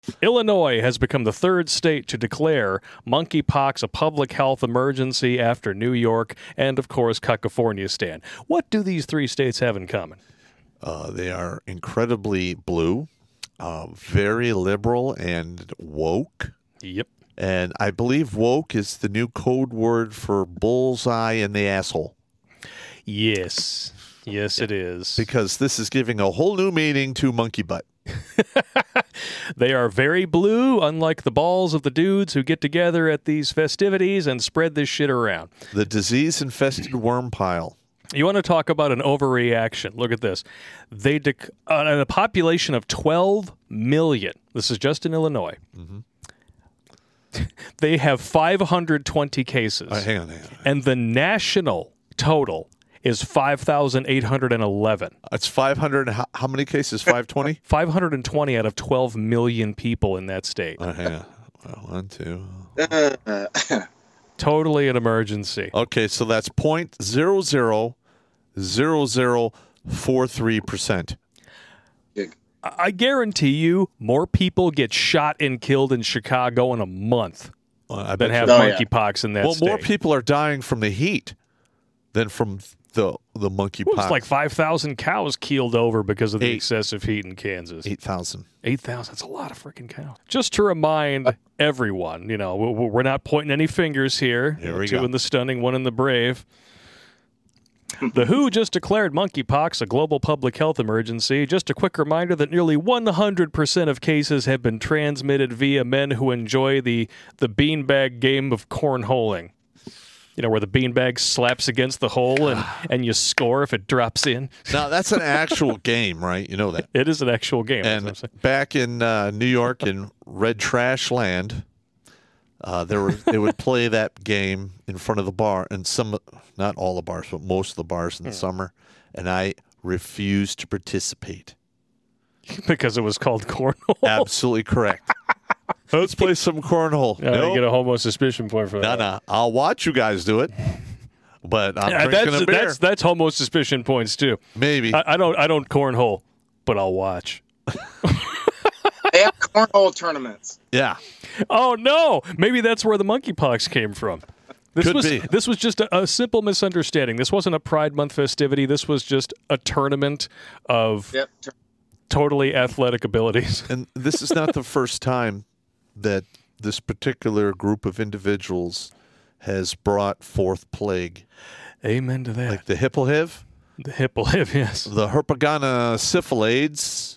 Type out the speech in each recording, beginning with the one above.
Illinois has become the third state to declare monkeypox a public health emergency after New York and, of course, California stand. What do these three states have in common? They are incredibly blue, very liberal and woke. Yep. And I believe woke is the new code word for bullseye in the asshole. Yes. Yes, it is. Because this is giving a whole new meaning to monkey butt. They are very blue, unlike the balls of the dudes who get together at these festivities and spread this shit around. The disease-infested worm pile. You want to talk about an overreaction? Look at this. On a population of 12 million, this is just in Illinois, they have 520 cases. Hang on. And the national total is 5,811. It's 500. How many cases? 520? 520 out of 12 million people in that state. Hang on. 1, 2. Totally an emergency. Okay, so that's 0.000043%. I guarantee you more people get shot and killed in Chicago in a month than have monkeypox in that state. More people are dying from the heat than from the monkeypox. It was like 5,000 cows keeled over because of the excessive heat in Kansas. 8,000. 8,000. That's a lot of freaking cows. Just to remind everyone, we're not pointing any fingers here. Two in the stunning, one in the brave. The WHO just declared monkeypox a global public health emergency. Just a quick reminder that nearly 100% of cases have been transmitted via men who enjoy the beanbag game of cornholing. Where the beanbag slaps against the hole and you score if it drops in. Now, that's an actual game, right? You know that. It is an actual game. And back in New York in Red Trash Land, they would play that game in front of the bar, and not all the bars, but most of the bars in the summer, and I refused to participate. Because it was called cornhole? Absolutely correct. Let's play some cornhole. You get a homo suspicion point for that. No. I'll watch you guys do it, but I'm drinking a beer. That's homo suspicion points, too. Maybe. I don't cornhole, but I'll watch. They have cornhole tournaments. Yeah. Oh, no. Maybe that's where the monkeypox came from. This was just a simple misunderstanding. This wasn't a Pride Month festivity. This was just a tournament of totally athletic abilities. And this is not the first time that this particular group of individuals has brought forth plague. Amen to that. Like the Hippohiv. The Hippohiv, yes. The Herpagana syphilades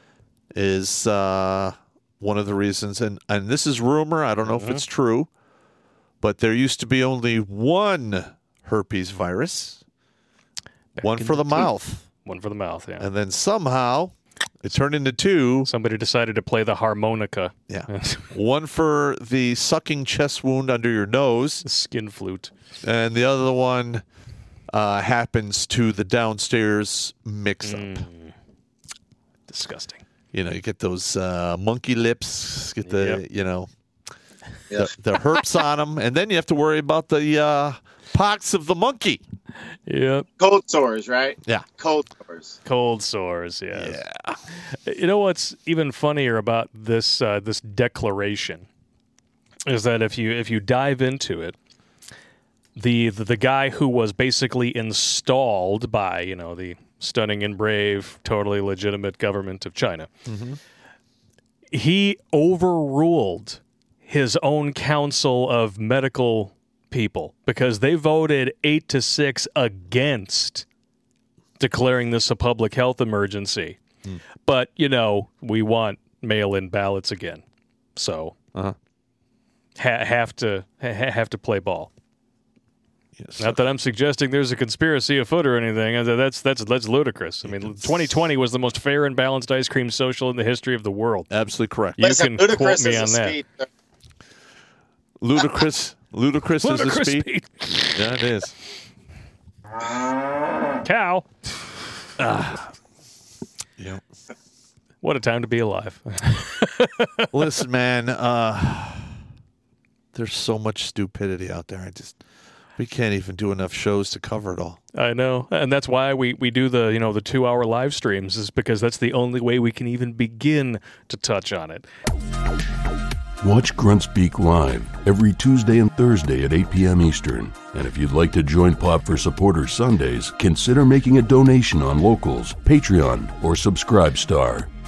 is one of the reasons. And this is rumor. I don't know if it's true. But there used to be only one herpes virus. One for the mouth. One for the mouth, yeah. And then somehow it turned into two. Somebody decided to play the harmonica. Yeah. One for the sucking chest wound under your nose. The skin flute. And the other one happens to the downstairs mix-up. Disgusting. You get those monkey lips, get the, the herpes on them, and then you have to worry about the pox of the monkey. Yep. Cold sores, right? Yeah. Cold sores. Cold sores, yes. Yeah. You know what's even funnier about this this declaration is that if you dive into it, the guy who was basically installed by, the stunning and brave, totally legitimate government of China, he overruled his own council of medical people because they voted 8-6 against declaring this a public health emergency. But, we want mail-in ballots again. So have to play ball. Yes. Not that I'm suggesting there's a conspiracy afoot or anything. That's ludicrous. I mean, 2020 was the most fair and balanced ice cream social in the history of the world. Absolutely correct. You can quote me on that. Ludicrous is a speed. Yeah, it is. Cow. Yeah. What a time to be alive. Listen, man, there's so much stupidity out there. We can't even do enough shows to cover it all. I know. And that's why we do the 2-hour live streams, is because that's the only way we can even begin to touch on it. Watch Gruntspeak live every Tuesday and Thursday at 8 p.m. Eastern. And if you'd like to join Pop for Supporters Sundays, consider making a donation on Locals, Patreon, or Subscribe Star.